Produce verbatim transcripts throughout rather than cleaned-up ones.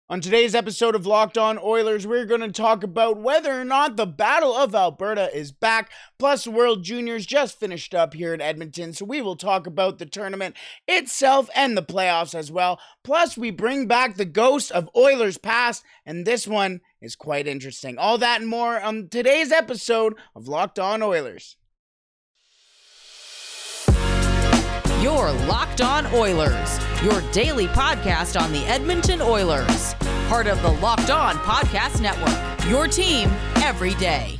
On today's episode of Locked On Oilers, we're going to talk about whether or not the Battle of Alberta is back. Plus, World Juniors just finished up here in Edmonton, so we will talk about the tournament itself and the playoffs as well. Plus, we bring back the ghost of Oilers past, and this one is quite interesting. All that and more on today's episode of Locked On Oilers. You're Locked On Oilers, your daily podcast on the Edmonton Oilers. Part of the Locked On Podcast Network, your team every day.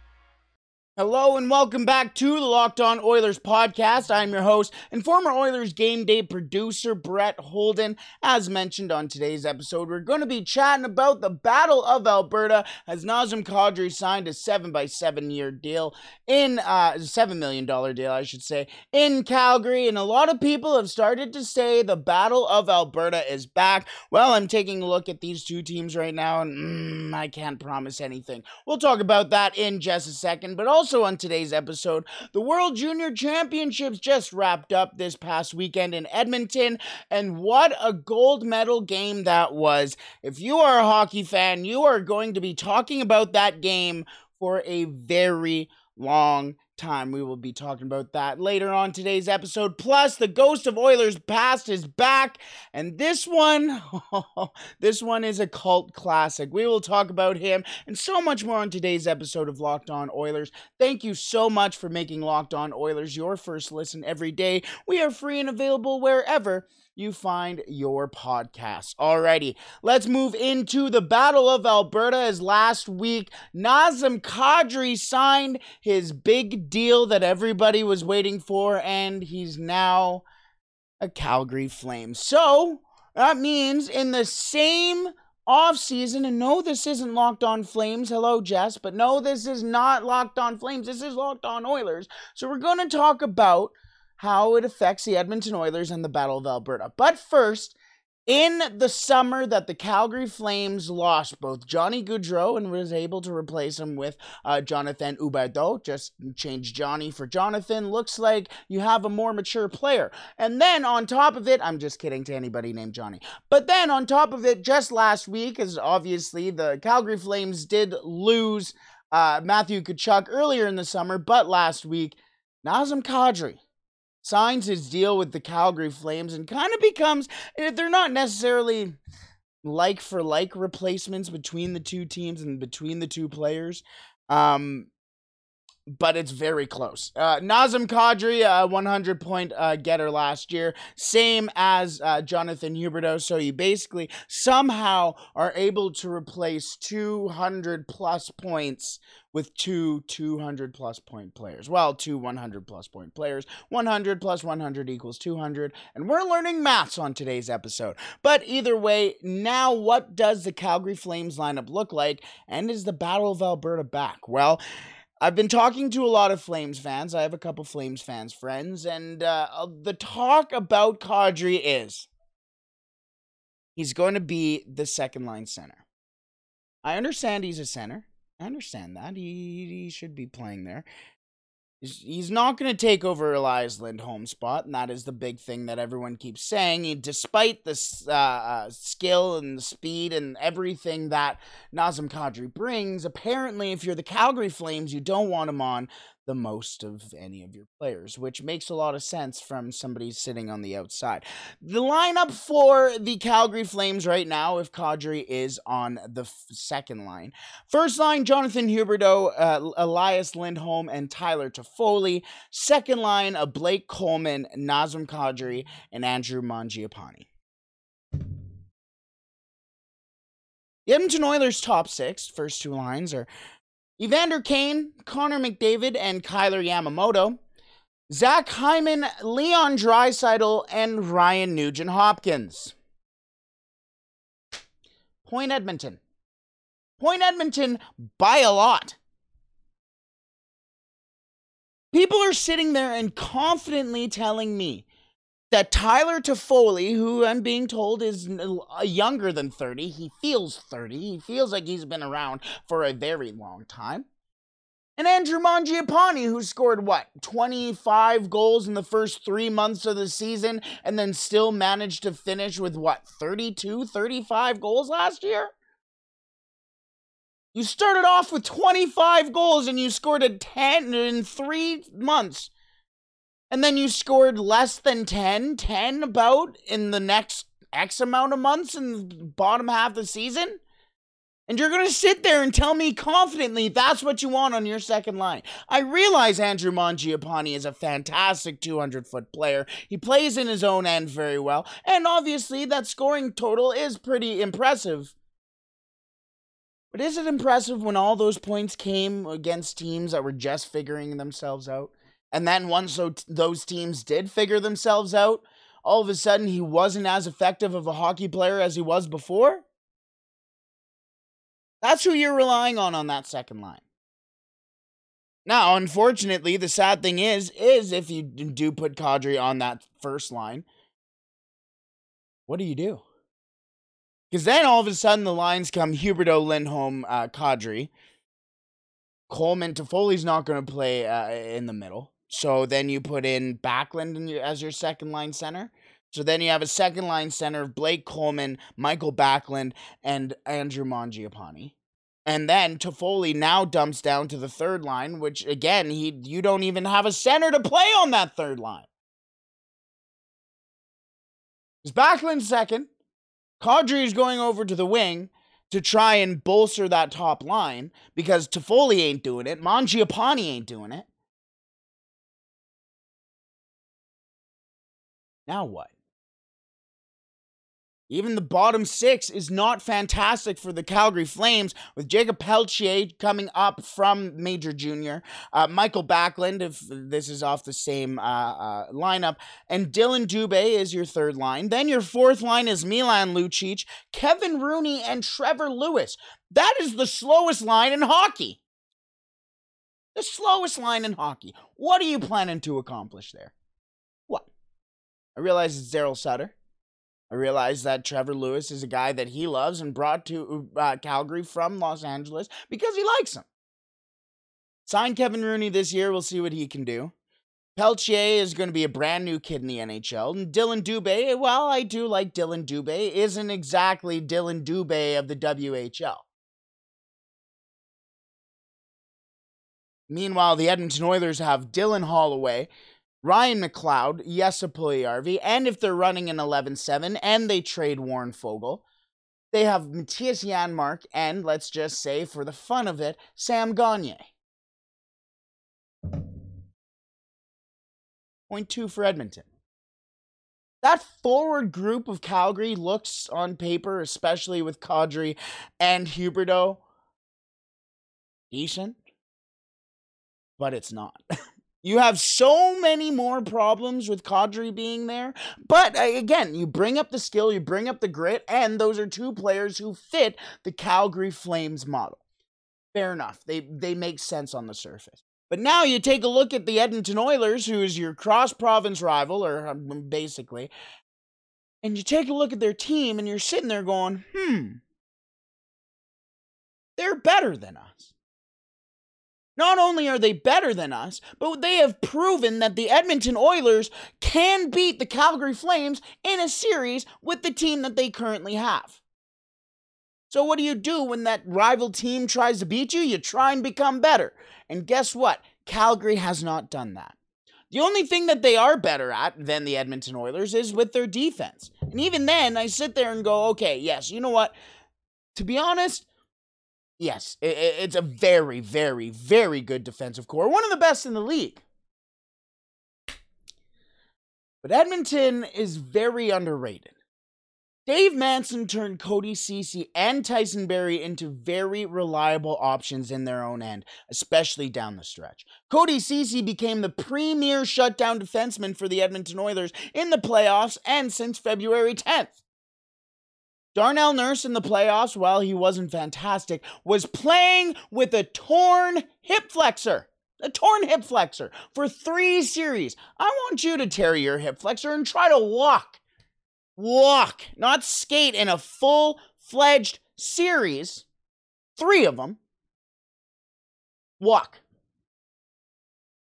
Hello and welcome back to the Locked On Oilers podcast. I'm your host and former Oilers game day producer, Brett Holden. As mentioned on today's episode, we're going to be chatting about the Battle of Alberta as Nazem Kadri signed a seven by seven year deal in, uh, seven million dollars deal, I should say, in Calgary. And a lot of people have started to say the Battle of Alberta is back. Well, I'm taking a look at these two teams right now and mm, I can't promise anything. We'll talk about that in just a second, but also Also on today's episode, the World Junior Championships just wrapped up this past weekend in Edmonton, and what a gold medal game that was. If you are a hockey fan, you are going to be talking about that game for a very long time. We will be talking about that later on today's episode. Plus, the ghost of Oilers past is back, and this one, this one is a cult classic. We will talk about him and so much more on today's episode of Locked On Oilers. Thank you so much for making Locked On Oilers your first listen every day. We are free and available wherever you find your podcasts. Alrighty, let's move into the Battle of Alberta, as last week Nazem Kadri signed his big deal that everybody was waiting for, and he's now a Calgary Flame. So that means in the same offseason, and no, this isn't Locked On Flames. Hello, Jess. But no, this is not Locked On Flames. This is Locked On Oilers. So we're going to talk about how it affects the Edmonton Oilers and the Battle of Alberta. But first, in the summer that the Calgary Flames lost both Johnny Gaudreau and was able to replace him with uh, Jonathan Huberdeau, just change Johnny for Jonathan, looks like you have a more mature player. And then on top of it, I'm just kidding to anybody named Johnny, but then on top of it, just last week, as obviously the Calgary Flames did lose uh, Matthew Tkachuk earlier in the summer, but last week, Nazem Kadri signs his deal with the Calgary Flames and kind of becomes, they're not necessarily like for like replacements between the two teams and between the two players, um, but it's very close. Uh, Nazem Kadri, a one hundred point uh, getter last year, same as uh, Jonathan Huberdeau, so you basically somehow are able to replace two hundred plus points with two two hundred plus point players. Well, two one hundred plus point players. one hundred plus one hundred equals two hundred. And we're learning maths on today's episode. But either way, now what does the Calgary Flames lineup look like? And is the Battle of Alberta back? Well, I've been talking to a lot of Flames fans. I have a couple Flames fans friends. And uh, the talk about Kadri is he's going to be the second line center. I understand he's a center. I understand that. He, he should be playing there. He's, he's not going to take over Elias Lindholm's spot, and that is the big thing that everyone keeps saying. He, despite the uh, uh, skill and the speed and everything that Nazem Kadri brings, apparently if you're the Calgary Flames, you don't want him on the most of any of your players, which makes a lot of sense from somebody sitting on the outside. The lineup for the Calgary Flames right now, if Kadri is on the f- second line. First line, Jonathan Huberdeau, uh, Elias Lindholm, and Tyler Toffoli. Second line, uh, Blake Coleman, Nazem Kadri, and Andrew Mangiapane. The Edmonton Oilers' top six, first two lines, are Evander Kane, Connor McDavid, and Kyler Yamamoto. Zach Hyman, Leon Draisaitl, and Ryan Nugent-Hopkins. Point Edmonton. Point Edmonton by a lot. People are sitting there and confidently telling me that Tyler Toffoli, who I'm being told is younger than thirty, he feels thirty, he feels like he's been around for a very long time, And Andrew Mangiapane, who scored, what, twenty-five goals in the first three months of the season and then still managed to finish with, what, thirty-two, thirty-five goals last year? You started off with twenty-five goals and you scored a ten in three months. And then you scored less than ten, ten about in the next X amount of months in the bottom half of the season? And you're going to sit there and tell me confidently that's what you want on your second line. I realize Andrew Mangiapane is a fantastic two hundred foot player. He plays in his own end very well. And obviously that scoring total is pretty impressive. But is it impressive when all those points came against teams that were just figuring themselves out? And then once those teams did figure themselves out, all of a sudden he wasn't as effective of a hockey player as he was before? That's who you're relying on on that second line. Now, unfortunately, the sad thing is, is if you do put Kadri on that first line, what do you do? Because then all of a sudden the lines come Huberdeau, Lindholm, uh, Kadri. Coleman, Toffoli's not going to play uh, in the middle. So then you put in Backlund in your, as your second line center. So then you have a second line center of Blake Coleman, Michael Backlund, and Andrew Mangiapane. And then Toffoli now dumps down to the third line, which again, he you don't even have a center to play on that third line. Because Backlund's second. Kadri is going over to the wing to try and bolster that top line because Toffoli ain't doing it. Mangiapane ain't doing it. Now what? Even the bottom six is not fantastic for the Calgary Flames, with Jacob Pelletier coming up from Major Junior, uh, Michael Backlund, if this is off the same uh, uh, lineup, and Dylan Dubé is your third line. Then your fourth line is Milan Lucic, Kevin Rooney, and Trevor Lewis. That is the slowest line in hockey. The slowest line in hockey. What are you planning to accomplish there? What? I realize it's Daryl Sutter. I realize that Trevor Lewis is a guy that he loves and brought to uh, Calgary from Los Angeles because he likes him. Sign Kevin Rooney this year. We'll see what he can do. Pelletier is going to be a brand new kid in the N H L. And Dylan Dubé, well, I do like Dylan Dubé, isn't exactly Dylan Dubé of the W H L. Meanwhile, the Edmonton Oilers have Dylan Holloway, Ryan McLeod, Jesse Puljujärvi, and if they're running an eleven seven and they trade Warren Foegele, they have Mattias Janmark and, let's just say, for the fun of it, Sam Gagner. Point two for Edmonton. That forward group of Calgary looks on paper, especially with Kadri and Huberdeau, decent, but it's not. You have so many more problems with Kadri being there. But again, you bring up the skill, you bring up the grit, and those are two players who fit the Calgary Flames model. Fair enough. They they make sense on the surface. But now you take a look at the Edmonton Oilers, who is your cross-province rival, or basically, and you take a look at their team, and you're sitting there going, hmm, they're better than us. Not only are they better than us, but they have proven that the Edmonton Oilers can beat the Calgary Flames in a series with the team that they currently have. So what do you do when that rival team tries to beat you? You try and become better. And guess what? Calgary has not done that. The only thing that they are better at than the Edmonton Oilers is with their defense. And even then, I sit there and go, okay, yes, you know what? To be honest, yes, it's a very, very, very good defensive core. One of the best in the league. But Edmonton is very underrated. Dave Manson turned Cody Ceci and Tyson Barrie into very reliable options in their own end, especially down the stretch. Cody Ceci became the premier shutdown defenseman for the Edmonton Oilers in the playoffs and since February tenth. Darnell Nurse in the playoffs, while he wasn't fantastic, was playing with a torn hip flexor. A torn hip flexor for three series. I want you to tear your hip flexor and try to walk. Walk, not skate in a full-fledged series. Three of them. Walk.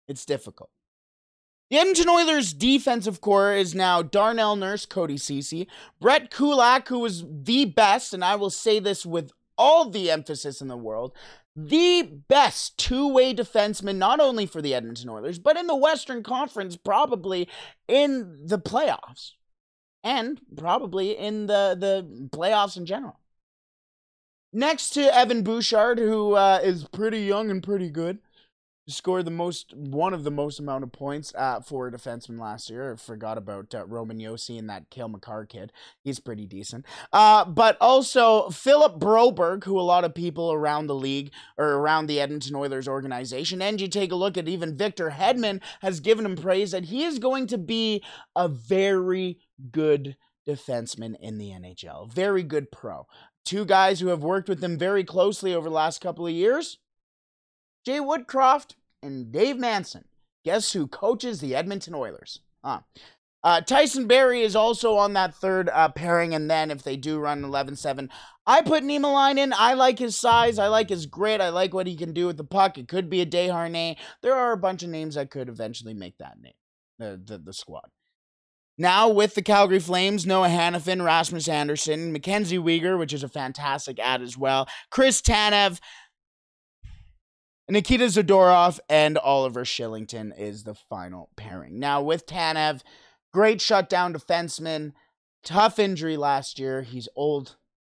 It's difficult. The Edmonton Oilers' defensive core is now Darnell Nurse, Cody Ceci, Brett Kulak, who was the best, and I will say this with all the emphasis in the world, the best two-way defenseman, not only for the Edmonton Oilers, but in the Western Conference, probably in the playoffs, and probably in the, the playoffs in general. Next to Evan Bouchard, who uh, is pretty young and pretty good. Scored the most, one of the most amount of points uh, for a defenseman last year. I forgot about uh, Roman Josi and that Cale Makar kid. He's pretty decent. Uh, but also Philip Broberg, who a lot of people around the league or around the Edmonton Oilers organization, and you take a look at even Victor Hedman has given him praise that he is going to be a very good defenseman in the N H L. Very good pro. Two guys who have worked with him very closely over the last couple of years. Jay Woodcroft and Dave Manson. Guess who coaches the Edmonton Oilers? Huh. Uh, Tyson Barrie is also on that third uh, pairing, and then if they do run eleven seven, I put Niemelainen. I like his size. I like his grit. I like what he can do with the puck. It could be a Desharnais. There are a bunch of names that could eventually make that name, the, the, the squad. Now, with the Calgary Flames, Noah Hannafin, Rasmus Anderson, Mackenzie Weegar, which is a fantastic ad as well, Chris Tanev, Nikita Zadorov, and Oliver Shillington is the final pairing. Now, with Tanev, great shutdown defenseman, tough injury last year. He's old.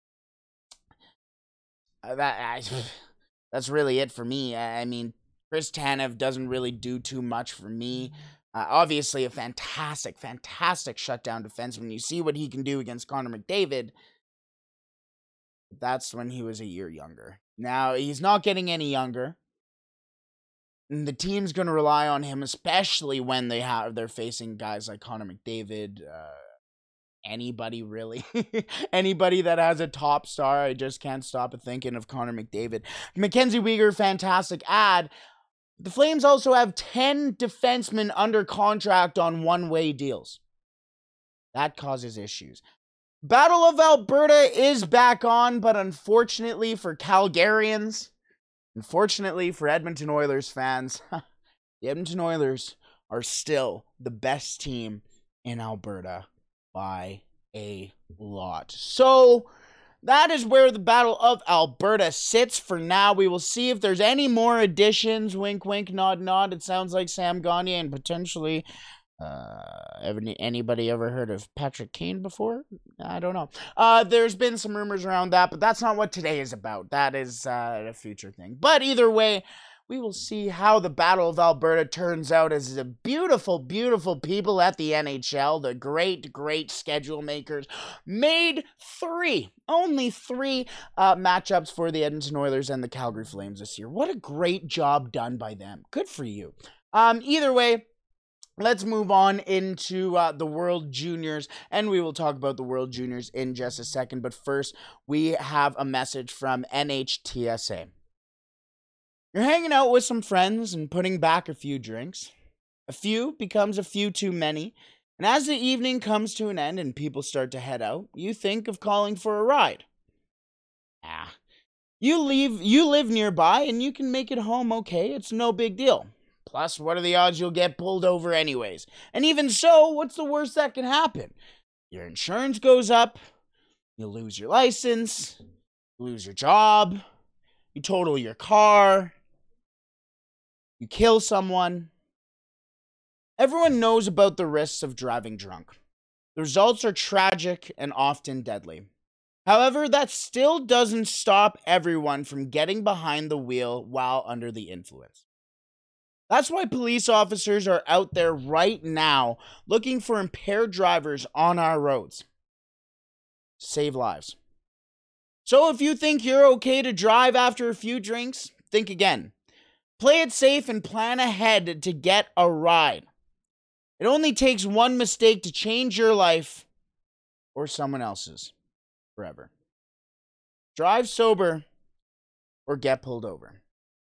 Uh, that I, That's really it for me. I mean, Chris Tanev doesn't really do too much for me. Uh, obviously, a fantastic, fantastic shutdown defenseman. You see what he can do against Connor McDavid. That's when he was a year younger. Now, he's not getting any younger. And the team's going to rely on him, especially when they have they're facing guys like Connor McDavid, uh, anybody really, anybody that has a top star. I just can't stop thinking of Connor McDavid. Mackenzie Weegar, fantastic ad. The Flames also have ten defensemen under contract on one-way deals. That causes issues. Battle of Alberta is back on, but unfortunately for Calgarians, unfortunately for Edmonton Oilers fans, the Edmonton Oilers are still the best team in Alberta by a lot. So that is where the Battle of Alberta sits for now. We will see if there's any more additions. Wink, wink, nod, nod. It sounds like Sam Gagner and potentially uh, anybody ever heard of Patrick Kane before? I don't know. Uh, there's been some rumors around that, but that's not what today is about. That is uh, a future thing. But either way, we will see how the Battle of Alberta turns out as the beautiful, beautiful people at the N H L, the great, great schedule makers, made three, only three uh, matchups for the Edmonton Oilers and the Calgary Flames this year. What a great job done by them. Good for you. Um, either way, let's move on into uh, the World Juniors, and we will talk about the World Juniors in just a second. But first, we have a message from N H T S A. You're hanging out with some friends and putting back a few drinks. A few becomes a few too many, and as the evening comes to an end and people start to head out, you think of calling for a ride. Ah, you leave. You live nearby, and you can make it home okay. It's no big deal. Plus, what are the odds you'll get pulled over anyways? And even so, what's the worst that can happen? Your insurance goes up, you lose your license, you lose your job, you total your car, you kill someone. Everyone knows about the risks of driving drunk. The results are tragic and often deadly. However, that still doesn't stop everyone from getting behind the wheel while under the influence. That's why police officers are out there right now looking for impaired drivers on our roads. Save lives. So if you think you're okay to drive after a few drinks, think again. Play it safe and plan ahead to get a ride. It only takes one mistake to change your life or someone else's forever. Drive sober or get pulled over.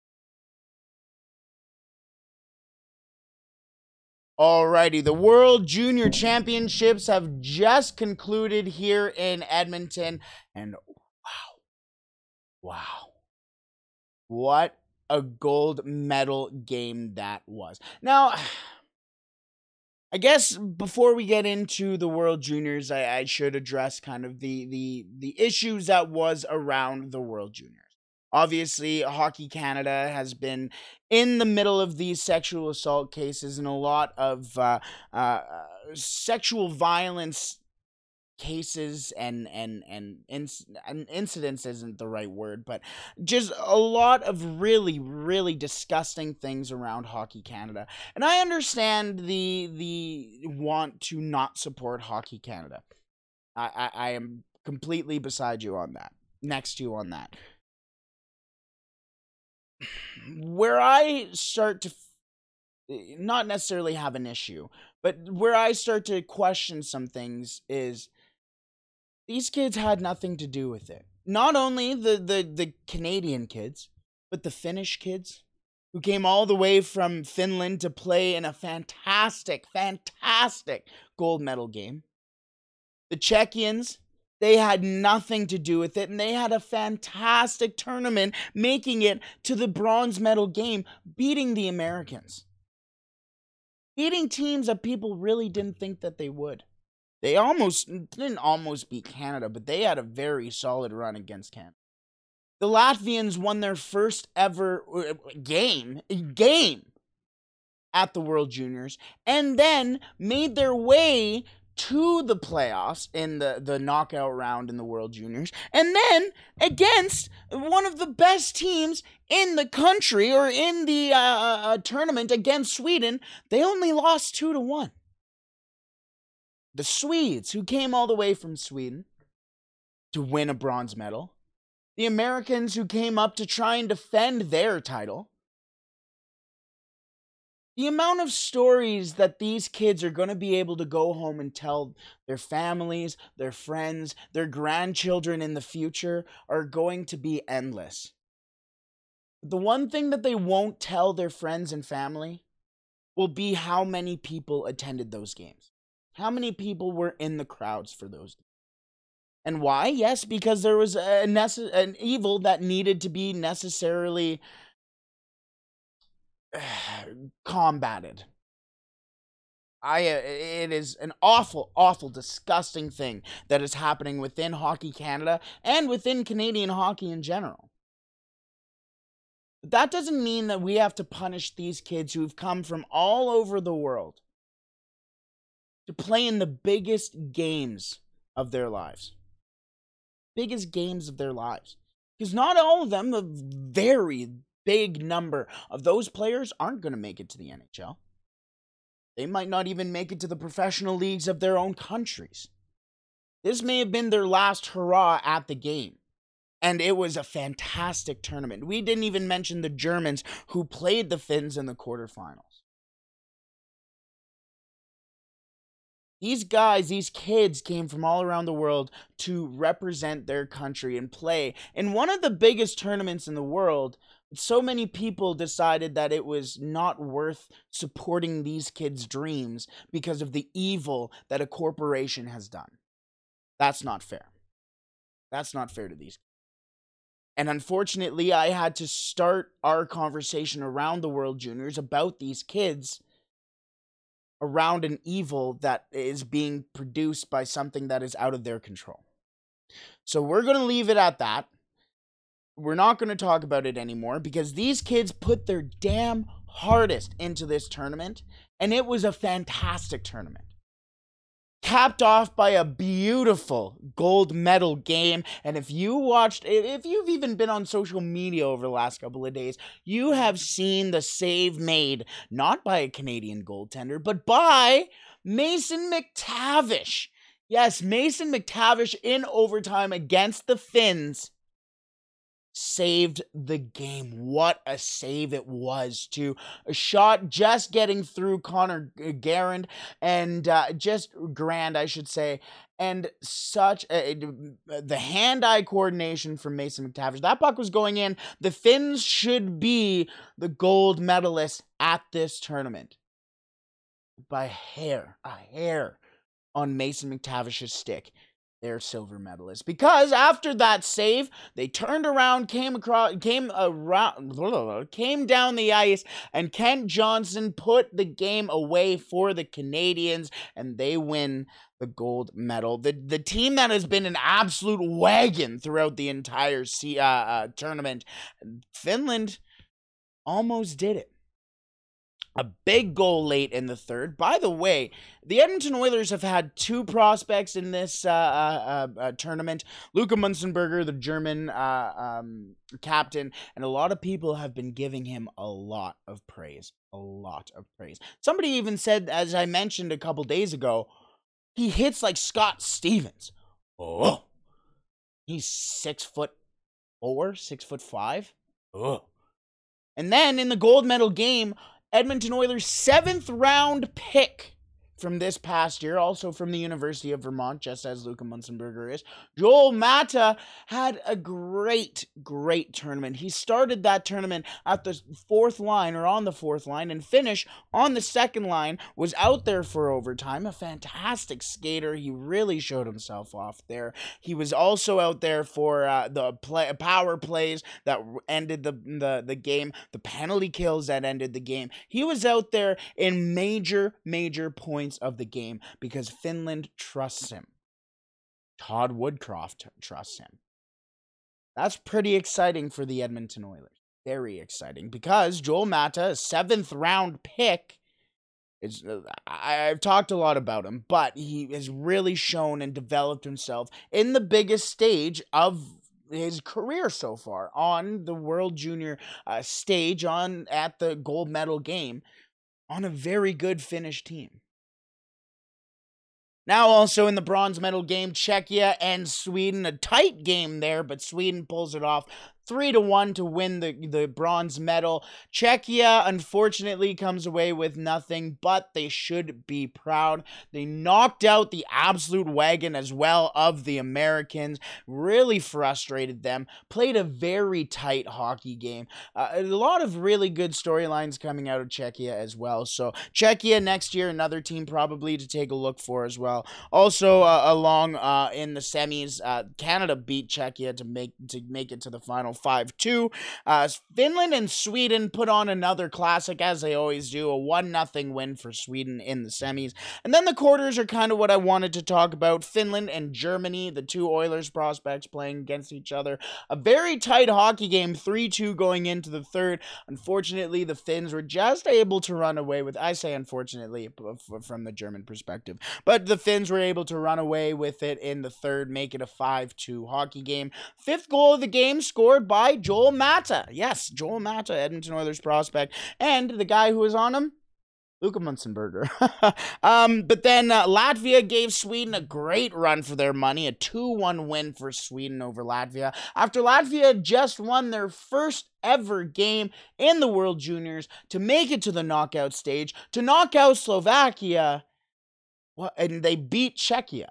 Alrighty, the World Junior Championships have just concluded here in Edmonton, and wow, wow, what a gold medal game that was. Now, I guess before we get into the World Juniors, I, I should address kind of the, the the issues that was around the World Juniors. Obviously, Hockey Canada has been in the middle of these sexual assault cases and a lot of uh, uh, sexual violence cases and and and, inc- and incidents isn't the right word, but just a lot of really really disgusting things around Hockey Canada. And I understand the the want to not support Hockey Canada. I I, I am completely beside you on that. Next to you on that. Where I start to f- not necessarily have an issue, but where I start to question some things is these kids had nothing to do with it. Not only the, the, the Canadian kids, but the Finnish kids who came all the way from Finland to play in a fantastic, fantastic gold medal game. The Czechians, they had nothing to do with it, and they had a fantastic tournament, making it to the bronze medal game, beating the Americans. Beating teams that people really didn't think that they would. They almost didn't almost beat Canada, but they had a very solid run against Canada. The Latvians won their first ever game, game at the World Juniors, and then made their way to the playoffs in the, the knockout round in the World Juniors, and then against one of the best teams in the country or in the uh, uh, tournament against Sweden, they only lost two to one. The Swedes, who came all the way from Sweden to win a bronze medal. The Americans, who came up to try and defend their title. The amount of stories that these kids are going to be able to go home and tell their families, their friends, their grandchildren in the future are going to be endless. The one thing that they won't tell their friends and family will be how many people attended those games. How many people were in the crowds for those? And why? Yes, because there was a nece- an evil that needed to be necessarily uh, combated. I. Uh, it is an awful, awful, disgusting thing that is happening within Hockey Canada and within Canadian hockey in general. But that doesn't mean that we have to punish these kids who've come from all over the world to play in the biggest games of their lives. Biggest games of their lives. Because not all of them, a very big number of those players aren't going to make it to the N H L. They might not even make it to the professional leagues of their own countries. This may have been their last hurrah at the game. And it was a fantastic tournament. We didn't even mention the Germans who played the Finns in the quarterfinals. These guys, these kids came from all around the world to represent their country and play in one of the biggest tournaments in the world. So many people decided that it was not worth supporting these kids' dreams because of the evil that a corporation has done. That's not fair. That's not fair to these kids. And unfortunately, I had to start our conversation around the World Juniors about these kids around an evil that is being produced by something that is out of their control. So we're going to leave it at that. We're not going to talk about it anymore because these kids put their damn hardest into this tournament, and it was a fantastic tournament. Capped off by a beautiful gold medal game. And if you watched, if you've even been on social media over the last couple of days, you have seen the save made, not by a Canadian goaltender, but by Mason McTavish. Yes, Mason McTavish in overtime against the Finns saved the game. What a save it was, too. A shot just getting through Connor Garand and uh, just Grand, I should say. And such a, the hand-eye coordination from Mason McTavish. That puck was going in. The Finns should be the gold medalists at this tournament. By a hair, a hair on Mason McTavish's stick. they're silver medalists. Because after that save, they turned around, came across, came around, came down the ice, and Kent Johnson put the game away for the Canadians, and they win the gold medal. The the team that has been an absolute wagon throughout the entire C, uh, uh, tournament, Finland, almost did it. A big goal late in the third. By the way, the Edmonton Oilers have had two prospects in this uh, uh, uh, tournament. Luka Munzenberger, the German uh, um, captain, and a lot of people have been giving him a lot of praise. A lot of praise. Somebody even said, as I mentioned a couple days ago, he hits like Scott Stevens. Oh, he's six foot four, six foot five. Oh, and then in the gold medal game, Edmonton Oilers' seventh round pick from this past year, also from the University of Vermont, just as Luka Munzenberger is, Joel Mata had a great, great tournament. He started that tournament at the fourth line, or on the fourth line, and finished on the second line, was out there for overtime, a fantastic skater. He really showed himself off there. He was also out there for uh, the play, power plays that ended the, the, the game, the penalty kills that ended the game. He was out there in major, major points of the game because Finland trusts him. Todd Woodcroft trusts him. That's pretty exciting for the Edmonton Oilers. Very exciting because Joel Mata, a seventh round pick, is uh, I, I've talked a lot about him, but he has really shown and developed himself in the biggest stage of his career so far, on the World Junior uh, stage, on at the gold medal game, on a very good Finnish team. Now also in the bronze medal game, Czechia and Sweden. A tight game there, but Sweden pulls it off three to one to win the, the bronze medal. Czechia, unfortunately, comes away with nothing, but they should be proud. They knocked out the absolute wagon as well of the Americans. Really frustrated them. Played a very tight hockey game. Uh, a lot of really good storylines coming out of Czechia as well. So Czechia next year, another team probably to take a look for as well. Also, uh, along uh, in the semis, uh, Canada beat Czechia to make to make it to the final five two. Uh, Finland and Sweden put on another classic, as they always do, a one nothing win for Sweden in the semis. And then the quarters are kind of what I wanted to talk about. Finland and Germany, the two Oilers prospects playing against each other. A very tight hockey game, three two going into the third. Unfortunately, the Finns were just able to run away with, I say unfortunately from the German perspective, but the Finns were able to run away with it in the third, make it a five two hockey game. Fifth goal of the game scored by Joel Mata. Yes, Joel Mata, Edmonton Oilers prospect, and the guy who was on him, Luka Munzenberger. um, but then uh, Latvia gave Sweden a great run for their money, a two one win for Sweden over Latvia, after Latvia just won their first ever game in the World Juniors to make it to the knockout stage, to knock out Slovakia, and they beat Czechia.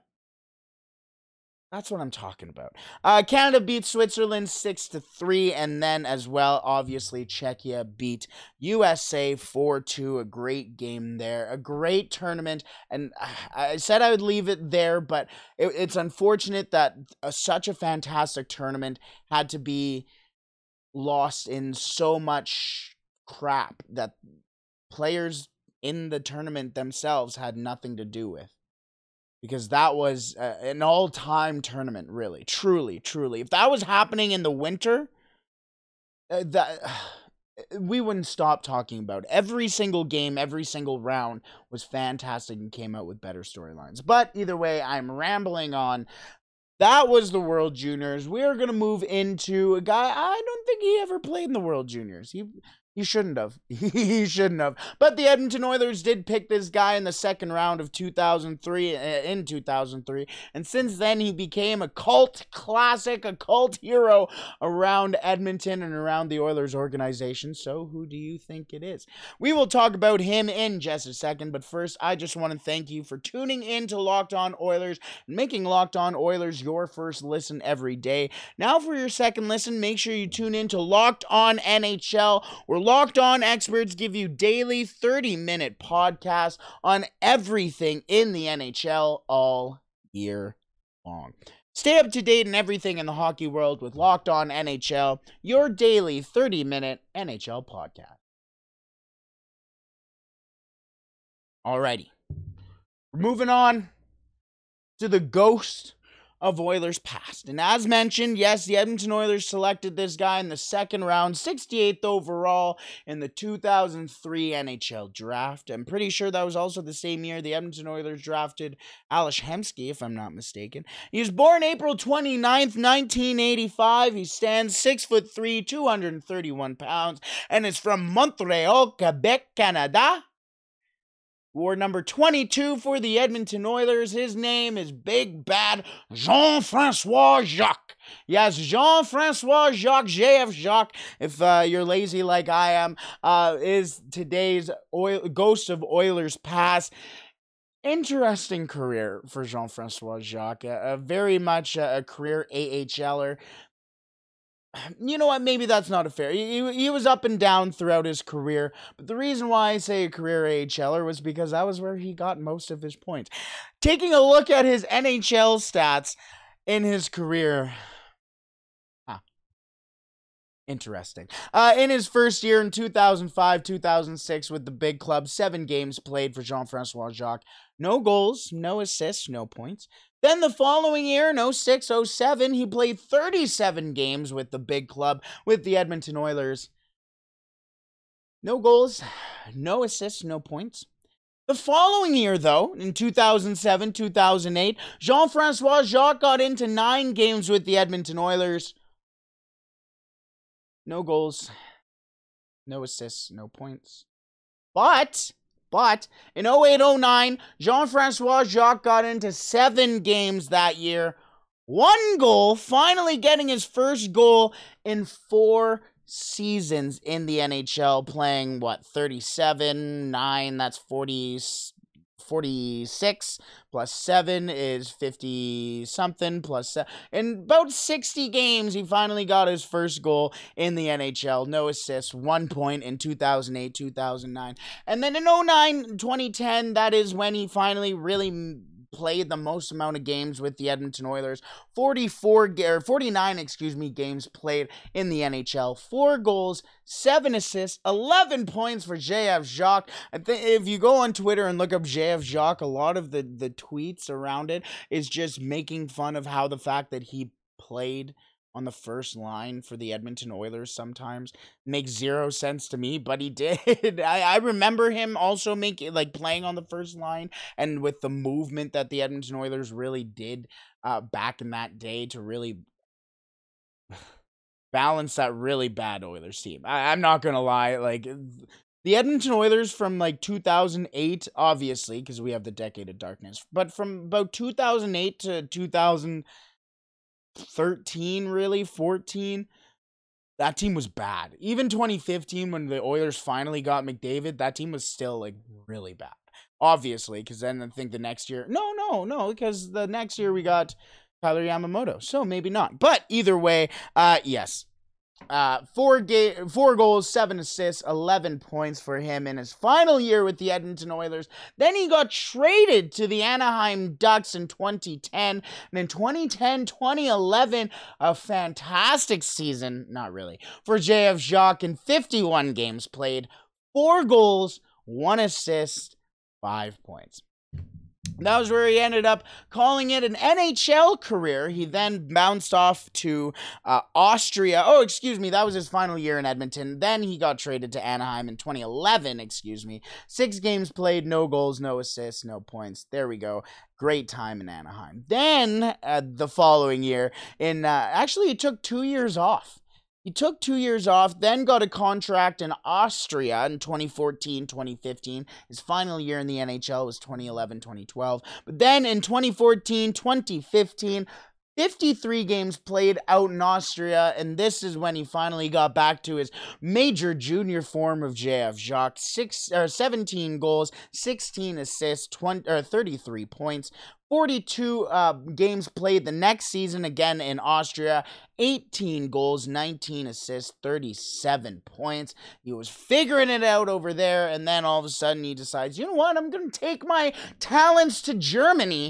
That's what I'm talking about. Uh, Canada beat Switzerland six to three, and then as well, obviously, Czechia beat U S A four two. A great game there. A great tournament, and I said I would leave it there, but it, it's unfortunate that a, such a fantastic tournament had to be lost in so much crap that players in the tournament themselves had nothing to do with. Because that was uh, an all-time tournament, really, truly, truly. If that was happening in the winter, uh, that uh, we wouldn't stop talking about it. Every single game, every single round was fantastic and came out with better storylines. But either way, I'm rambling on. That was the World Juniors. We're going to move into a guy, I don't think he ever played in the World Juniors. He... He shouldn't have. He shouldn't have. But the Edmonton Oilers did pick this guy in the second round of two thousand three, in two thousand three. And since then, he became a cult classic, a cult hero around Edmonton and around the Oilers organization. So who do you think it is? We will talk about him in just a second. But first, I just want to thank you for tuning in to Locked On Oilers and making Locked On Oilers your first listen every day. Now for your second listen, make sure you tune in to Locked On N H L, where Locked On experts give you daily thirty-minute podcasts on everything in the N H L all year long. Stay up to date on everything in the hockey world with Locked On N H L, your daily thirty-minute N H L podcast. Alrighty. We're moving on to the ghost of Oilers past. And as mentioned, yes, the Edmonton Oilers selected this guy in the second round, sixty-eighth overall in the two thousand three N H L draft. I'm pretty sure that was also the same year the Edmonton Oilers drafted Ales Hemsky, if I'm not mistaken. He was born April twenty-ninth, nineteen eighty-five. He stands six foot three, two hundred thirty-one pounds, and is from Montreal, Quebec, Canada. Wore number twenty-two for the Edmonton Oilers. His name is Big Bad Jean-Francois Jacques. Yes, Jean-Francois Jacques, J F Jacques, if uh, you're lazy like I am, uh, is today's oil- ghost of Oilers past. Interesting career for Jean-Francois Jacques. A, a very much a, a career AHLer. You know what, maybe that's not a fair. He, he was up and down throughout his career, but the reason why I say a career AHLer was because that was where he got most of his points. Taking a look at his N H L stats in his career. Huh. Interesting. Uh, in his first year in two thousand five, two thousand six with the big club, seven games played for Jean-Francois Jacques. No goals, no assists, no points. Then the following year, in oh six oh seven, he played thirty-seven games with the big club, with the Edmonton Oilers. No goals, no assists, no points. The following year, though, in two thousand seven, two thousand eight, Jean-Francois Jacques got into nine games with the Edmonton Oilers. No goals, no assists, no points. But... But in oh eight oh nine, Jean-Francois Jacques got into seven games that year. One goal, finally getting his first goal in four seasons in the N H L, playing, what, thirty-seven, nine, that's forty, forty-six, plus seven is fifty-something, plus seven. In about sixty games, he finally got his first goal in the N H L. No assists, one point in two thousand eight, two thousand nine. And then in oh nine, twenty ten, that is when he finally really played the most amount of games with the Edmonton Oilers. forty-four, or forty-nine, excuse me, games played in the N H L. Four goals, seven assists, eleven points for J F Jacques. I think if you go on Twitter and look up J F Jacques, a lot of the, the tweets around it is just making fun of how the fact that he played on the first line for the Edmonton Oilers sometimes makes zero sense to me, but he did. I, I remember him also making, like, playing on the first line, and with the movement that the Edmonton Oilers really did uh, back in that day to really balance that really bad Oilers team. I, I'm not gonna lie, like, the Edmonton Oilers from, like, two thousand eight, obviously, because we have the decade of darkness, but from about two thousand eight to two thousand thirteen, really, fourteen, that team was bad. Even twenty fifteen, when the Oilers finally got McDavid, that team was still, like, really bad. Obviously, because then I think the next year, no, no, no, because the next year we got Tyler Yamamoto, so maybe not. But either way, uh, yes. Uh, four ga- four goals, seven assists, eleven points for him in his final year with the Edmonton Oilers. Then he got traded to the Anaheim Ducks in twenty ten. And in twenty ten, twenty eleven, a fantastic season, not really, for J F Jacques in fifty-one games played. Four goals, one assist, five points. That was where he ended up calling it an N H L career. He then bounced off to uh, Austria. Oh, excuse me, that was his final year in Edmonton. Then he got traded to Anaheim in twenty eleven, excuse me. Six games played, no goals, no assists, no points. There we go. Great time in Anaheim. Then, uh, the following year, in uh, actually, it took two years off. He took two years off, then got a contract in Austria in twenty fourteen, twenty fifteen. His final year in the N H L was twenty eleven, twenty twelve. But then in twenty fourteen, twenty fifteen, fifty-three games played out in Austria, and this is when he finally got back to his major junior form of J F Jacques. Six, or seventeen goals, sixteen assists, twenty, or thirty-three points. forty-two uh, games played the next season, again in Austria. eighteen goals, nineteen assists, thirty-seven points. He was figuring it out over there, and then all of a sudden he decides, you know what, I'm going to take my talents to Germany,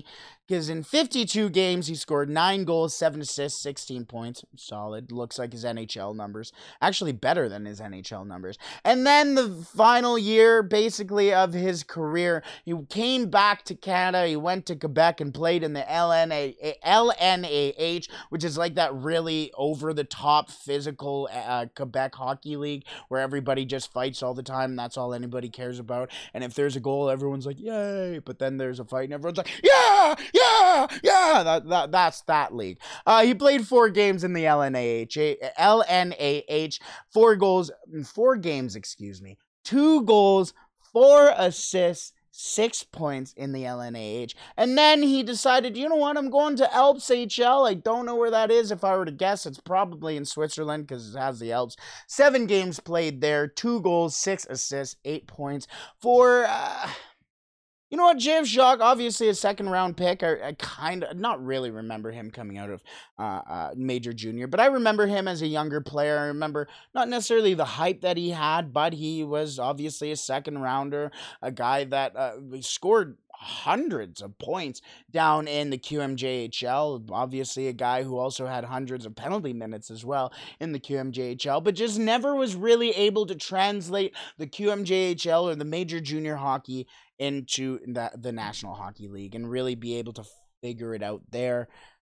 Because in fifty-two games, he scored nine goals, seven assists, sixteen points. Solid. Looks like his N H L numbers. Actually better than his N H L numbers. And then the final year, basically, of his career, he came back to Canada. He went to Quebec and played in the L N A H, which is like that really over-the-top physical uh, Quebec Hockey League where everybody just fights all the time and that's all anybody cares about. And if there's a goal, everyone's like, yay! But then there's a fight and everyone's like, yeah! Yeah! Yeah! That, that, that's that league. Uh, he played four games in the L N A H. L N A H. Four goals, four games, excuse me. Two goals, four assists, six points in the L N A H. And then he decided, you know what, I'm going to Alps H L. I don't know where that is. If I were to guess, it's probably in Switzerland because it has the Alps. Seven games played there, two goals, six assists, eight points for... Uh, You know what, J F Jacques, obviously a second-round pick. I, I kind of, not really remember him coming out of uh, uh, Major Junior, but I remember him as a younger player. I remember not necessarily the hype that he had, but he was obviously a second-rounder, a guy that uh, scored hundreds of points down in the Q M J H L. Obviously a guy who also had hundreds of penalty minutes as well in the Q M J H L, but just never was really able to translate the Q M J H L or the Major Junior Hockey into the, the National Hockey League and really be able to figure it out there.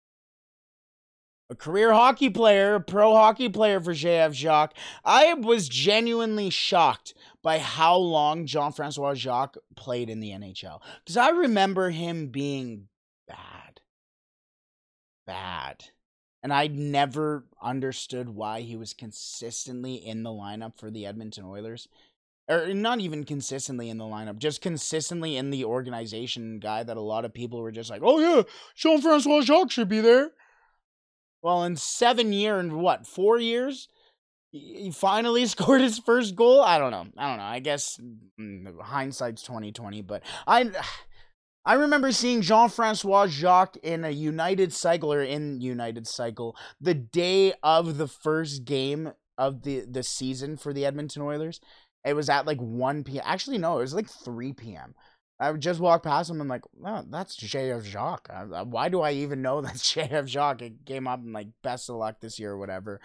A career hockey player, a pro hockey player for J F Jacques. I was genuinely shocked by how long Jean-Francois Jacques played in the N H L. Because I remember him being bad. Bad. And I never understood why he was consistently in the lineup for the Edmonton Oilers. Or not even consistently in the lineup, just consistently in the organization guy that a lot of people were just like, oh yeah, Jean-Francois Jacques should be there. Well, in seven years, and what, four years, he finally scored his first goal? I don't know. I don't know. I guess mm, hindsight's twenty twenty, but I... I remember seeing Jean-Francois Jacques in a United Cycle, or in United Cycle, the day of the first game of the, the season for the Edmonton Oilers. It was at like one p.m. Actually, no, it was like three p.m. I would just walk past him and I'm like, oh, that's J F Jacques. Why do I even know that's J F Jacques? It came up and like, best of luck this year or whatever.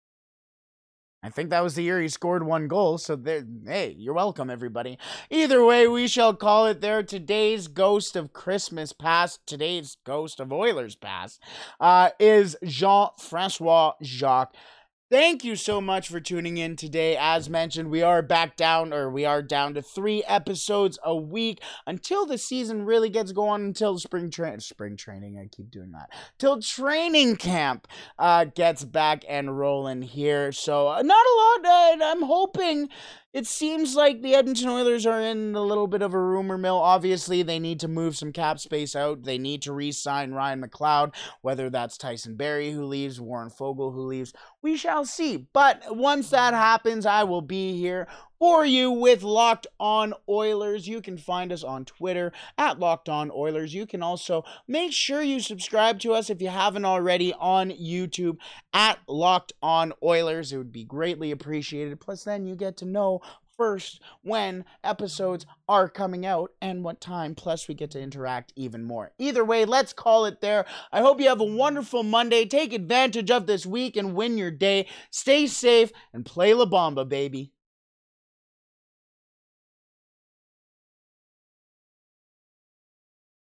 I think that was the year he scored one goal, so there, hey, you're welcome, everybody. Either way, we shall call it there. Today's Ghost of Christmas Past, today's Ghost of Oilers Past, uh, is Jean-Francois Jacques. Thank you so much for tuning in today. As mentioned, we are back down, or we are down to three episodes a week until the season really gets going, until spring train, spring training, I keep doing that, till training camp uh, gets back and rolling here. So uh, not a lot, uh, I'm hoping. It seems like the Edmonton Oilers are in a little bit of a rumor mill. Obviously, they need to move some cap space out. They need to re-sign Ryan McLeod, whether that's Tyson Barrie who leaves, Warren Foegele who leaves. We shall see. But once that happens, I will be here for you with Locked On Oilers. You can find us on Twitter at Locked On Oilers. You can also make sure you subscribe to us if you haven't already on YouTube at Locked On Oilers. It would be greatly appreciated. Plus, then you get to know first when episodes are coming out and what time. Plus, we get to interact even more. Either way, let's call it there. I hope you have a wonderful Monday. Take advantage of this week and win your day. Stay safe and play La Bamba, baby.